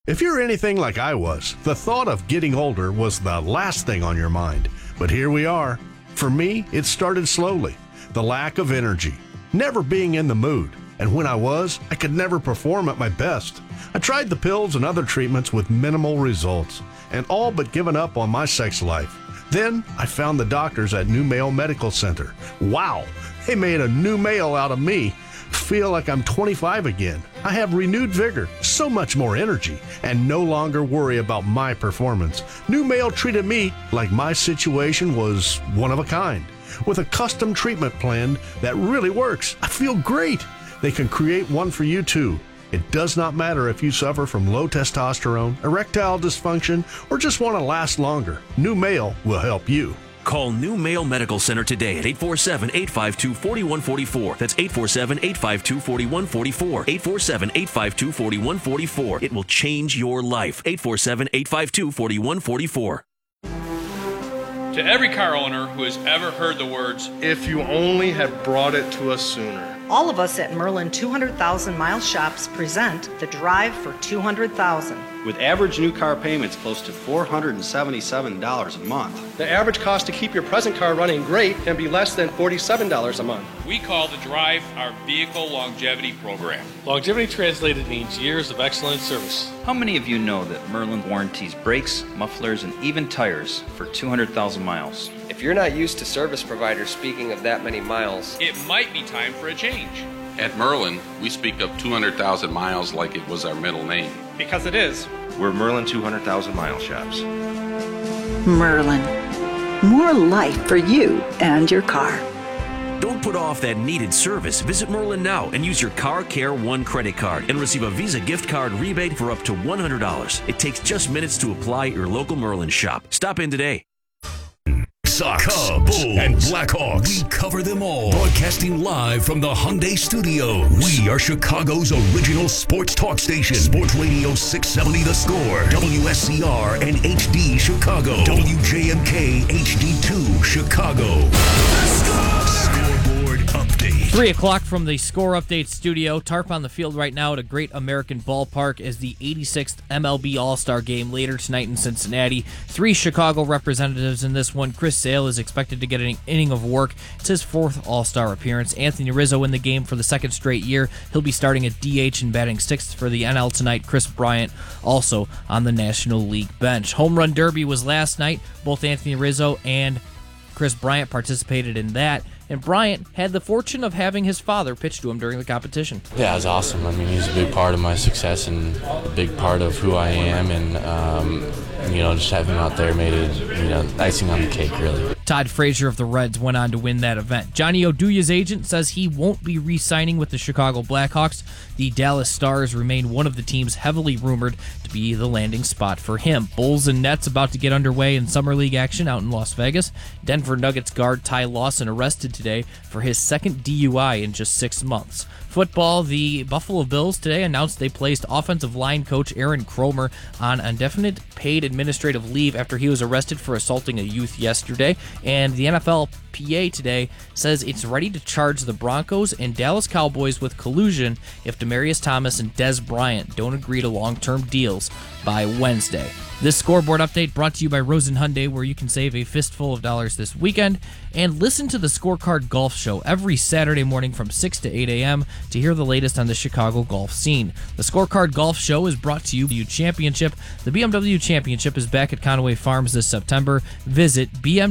If you're anything like I was, the thought of getting older was the last thing on your mind. But here we are. For me, it started slowly. The lack of energy, never being in the mood. And when I was, I could never perform at my best. I tried the pills and other treatments with minimal results, and all but given up on my sex life. Then I found the doctors at New Male Medical Center. Wow, they made a new male out of me. Feel like I'm 25 again. I have renewed vigor, so much more energy, and no longer worry about my performance. New Male treated me like my situation was one of a kind, with a custom treatment plan that really works. I feel great. They can create one for you too. It does not matter if you suffer from low testosterone, erectile dysfunction, or just want to last longer. New Male will help you. Call New Male Medical Center today at 847-852-4144. That's 847-852-4144. 847-852-4144. It will change your life. 847-852-4144. To every car owner who has ever heard the words, "If you only had brought it to us sooner." All of us at Merlin 200,000 Mile Shops present the Drive for 200,000. With average new car payments close to $477 a month. The average cost to keep your present car running great can be less than $47 a month. we call the Drive our Vehicle Longevity Program. Longevity translated means years of excellent service. How many of you know that Merlin warranties brakes, mufflers, and even tires for 200,000 miles? If you're not used to service providers speaking of that many miles, it might be time for a change. At Merlin, we speak of 200,000 miles like it was our middle name. Because it is. We're Merlin 200,000 Mile Shops. Merlin. More life for you and your car. Don't put off that needed service. Visit Merlin now and use your Car Care One credit card and receive a Visa gift card rebate for up to $100. It takes just minutes to apply at your local Merlin shop. Stop in today. Sox, Cubs, and Blackhawks. We cover them all. Broadcasting live from the Hyundai Studios. We are Chicago's original sports talk station. Sports Radio 670 The Score. WSCR and HD Chicago. WJMK HD2 Chicago. Scoreboard update. 3 o'clock from the Score Update studio. Tarp on the field right now at a Great American Ballpark as the 86th MLB All-Star Game later tonight in Cincinnati. 3 Chicago representatives in this one. Chris Sale is expected to get an inning of work. It's his 4th All-Star appearance. Anthony Rizzo in the game for the 2nd straight year. He'll be starting at DH and batting 6th for the NL tonight. Chris Bryant also on the National League bench. Home Run Derby was last night. Both Anthony Rizzo and Chris Bryant participated in that. And Bryant had the fortune of having his father pitch to him during the competition. Yeah, it was awesome. I mean, he's a big part of my success and a big part of who I am. And, just having him out there made it, icing on the cake, really. Todd Frazier of the Reds went on to win that event. Johnny Oduya's agent says he won't be re-signing with the Chicago Blackhawks. The Dallas Stars remain one of the teams heavily rumored to be the landing spot for him. Bulls and Nets about to get underway in Summer League action out in Las Vegas. Denver Nuggets guard Ty Lawson arrested today for his 2nd DUI in just 6 months. Football, the Buffalo Bills today announced they placed offensive line coach Aaron Kromer on indefinite paid administrative leave after he was arrested for assaulting a youth yesterday. And the NFLPA today says it's ready to charge the Broncos and Dallas Cowboys with collusion if Demaryius Thomas and Dez Bryant don't agree to long-term deals by Wednesday. This scoreboard update brought to you by Rosen Hyundai, where you can save a fistful of dollars this weekend. And listen to the Scorecard Golf Show every Saturday morning from 6 to 8 a.m. to hear the latest on the Chicago golf scene. The Scorecard Golf Show is brought to you by BMW Championship. The BMW Championship is back at Conway Farms this September. Visit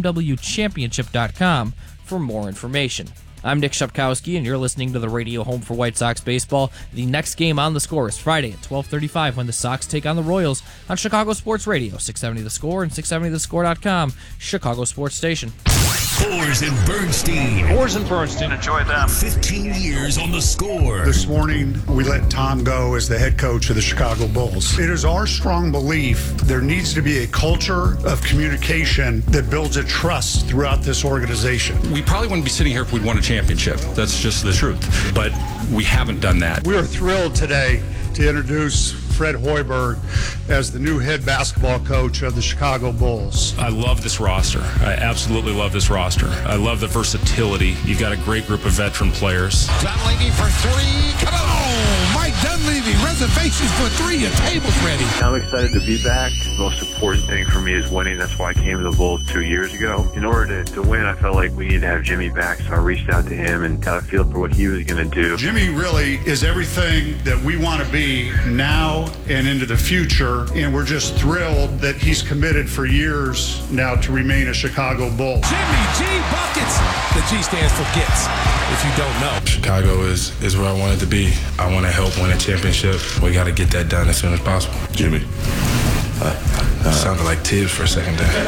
bmwchampionship.com for more information. I'm Nick Shepkowski, and you're listening to the radio home for White Sox baseball. The next game on The Score is Friday at 12:35 when the Sox take on the Royals on Chicago Sports Radio, 670 The Score and 670thescore.com, Chicago Sports Station. Fours and Bernstein. Enjoy them. 15 years on The Score. This morning, we let Tom go as the head coach of the Chicago Bulls. It is our strong belief there needs to be a culture of communication that builds a trust throughout this organization. We probably wouldn't be sitting here if we'd won a championship. That's just the truth. But we haven't done that. We are thrilled today to introduce Fred Hoiberg as the new head basketball coach of the Chicago Bulls. I love this roster. I absolutely love this roster. I love the versatility. You've got a great group of veteran players. John Leavy for 3. Come on! Mike Dunn leaving. Reservations for 3. Your table's ready. I'm excited to be back. The most important thing for me is winning. That's why I came to the Bulls 2 years ago. In order to win, I felt like we needed to have Jimmy back, so I reached out to him and got a feel for what he was going to do. Jimmy really is everything that we want to be now and into the future, and we're just thrilled that he's committed for years now to remain a Chicago Bull. Jimmy G Buckets. The G stands for gets, if you don't know. Chicago is where I wanted to be. I want to help win a championship. We got to get that done as soon as possible. Jimmy. Sounded like Tibbs for a second there.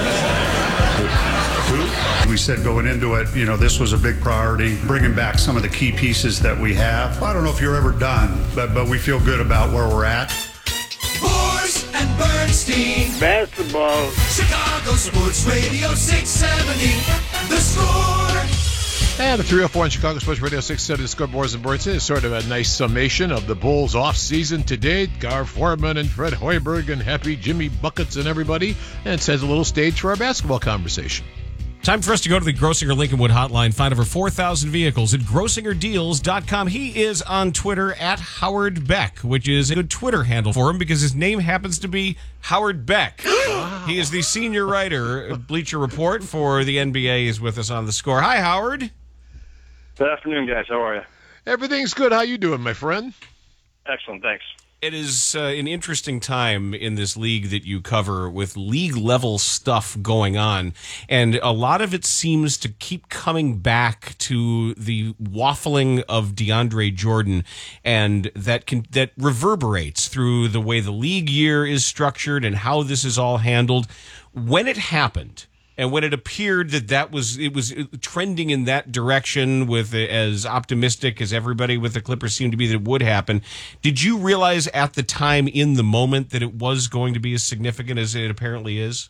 We said going into it, this was a big priority, bringing back some of the key pieces that we have. I don't know if you're ever done, but we feel good about where we're at. Boers and Bernstein. Basketball. Chicago Sports Radio 670. The Score. And the 304 on Chicago Sports Radio 670, the Score. Boers and Bernstein is sort of a nice summation of the Bulls off-season to date. Gar Forman and Fred Hoiberg and happy Jimmy Buckets and everybody. And it sets a little stage for our basketball conversation. Time for us to go to the Grossinger Lincolnwood hotline. Find over 4,000 vehicles at GrossingerDeals.com. He is on Twitter at Howard Beck, which is a good Twitter handle for him because his name happens to be Howard Beck. He is the senior writer of Bleacher Report for the NBA. He's with us on the Score. Hi, Howard. Good afternoon, guys. How are you? Everything's good. How you doing, my friend? Excellent, thanks. It is an interesting time in this league that you cover with league-level stuff going on, and a lot of it seems to keep coming back to the waffling of DeAndre Jordan, and that reverberates through the way the league year is structured and how this is all handled. When it happened, and when it appeared that it was trending in that direction, with as optimistic as everybody with the Clippers seemed to be that it would happen, did you realize at the time in the moment that it was going to be as significant as it apparently is?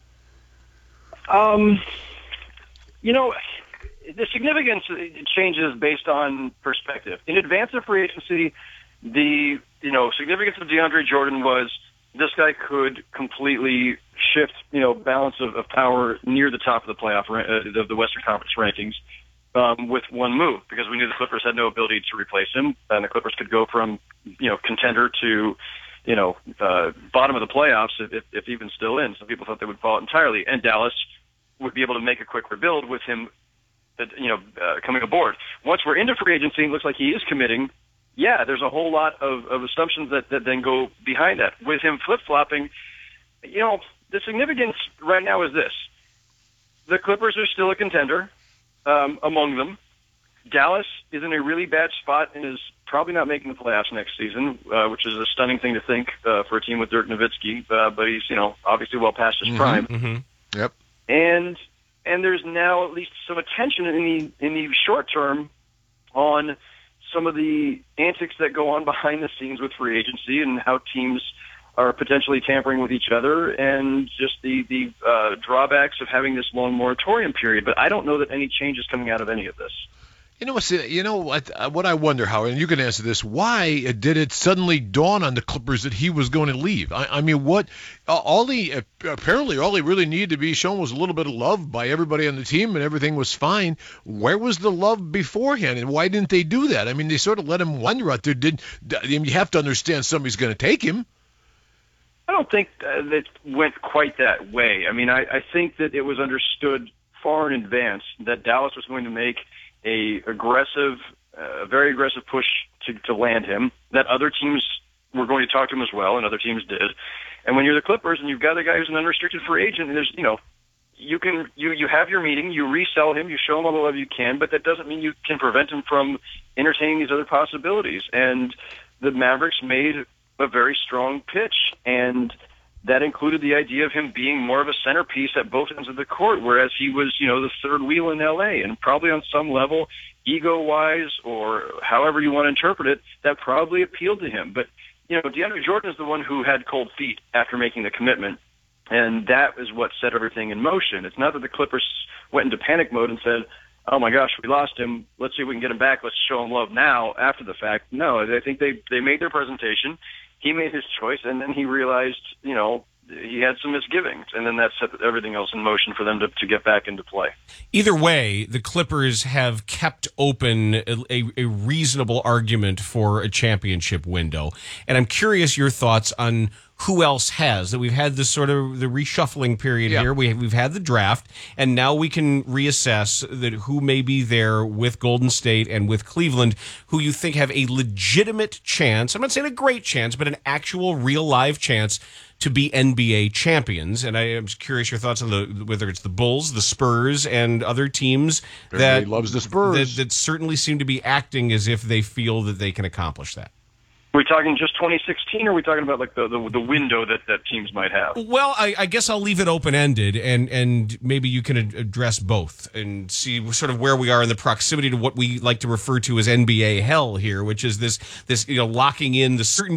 The significance changes based on perspective. In advance of free agency, the significance of DeAndre Jordan was this guy could completely shift, balance of power near the top of the playoff of the Western Conference rankings with one move, because we knew the Clippers had no ability to replace him, and the Clippers could go from contender to bottom of the playoffs if even still in. Some people thought they would fall entirely, and Dallas would be able to make a quick rebuild with him, coming aboard. Once we're into free agency, it looks like he is committing. Yeah, there's a whole lot of assumptions that then go behind that. With him flip-flopping, the significance right now is this. The Clippers are still a contender among them. Dallas is in a really bad spot and is probably not making the playoffs next season, which is a stunning thing to think for a team with Dirk Nowitzki, but he's obviously well past his prime. Mm-hmm. Yep. And there's now at least some attention in the short term on some of the antics that go on behind the scenes with free agency and how teams are potentially tampering with each other, and just the drawbacks of having this long moratorium period. But I don't know that any change is coming out of any of this. What I wonder, Howard, and you can answer this, why did it suddenly dawn on the Clippers that he was going to leave? I mean, apparently all he really needed to be shown was a little bit of love by everybody on the team, and everything was fine. Where was the love beforehand, and why didn't they do that? I mean, they sort of let him wander out there. You have to understand somebody's going to take him. I don't think that it went quite that way. I mean, I think that it was understood far in advance that Dallas was going to make a very aggressive push to land him, that other teams were going to talk to him as well, and other teams did. And when you're the Clippers and you've got a guy who's an unrestricted free agent, there's, you have your meeting, you resell him, you show him all the love you can, but that doesn't mean you can prevent him from entertaining these other possibilities. And the Mavericks made a very strong pitch, and that included the idea of him being more of a centerpiece at both ends of the court, whereas he was, the third wheel in L.A., and probably on some level, ego-wise or however you want to interpret it, that probably appealed to him. But, DeAndre Jordan is the one who had cold feet after making the commitment, and that is what set everything in motion. It's not that the Clippers went into panic mode and said, oh my gosh, we lost him, let's see if we can get him back, let's show him love now after the fact. No, I think they made their presentation. He made his choice, and then he realized, he had some misgivings, and then that set everything else in motion for them to get back into play. Either way, the Clippers have kept open a reasonable argument for a championship window. And I'm curious your thoughts on who else has. That we've had this sort of the reshuffling period here. We've had the draft, and now we can reassess that who may be there with Golden State and with Cleveland, who you think have a legitimate chance. I'm not saying a great chance, but an actual real live chance to be NBA champions. And I am curious your thoughts on whether it's the Bulls, the Spurs, and other teams Everybody loves the Spurs. That certainly seem to be acting as if they feel that they can accomplish that. Are we talking just 2016, or are we talking about like the window that teams might have? Well, I guess I'll leave it open-ended, and maybe you can address both and see sort of where we are in the proximity to what we like to refer to as NBA hell here, which is this locking in the certain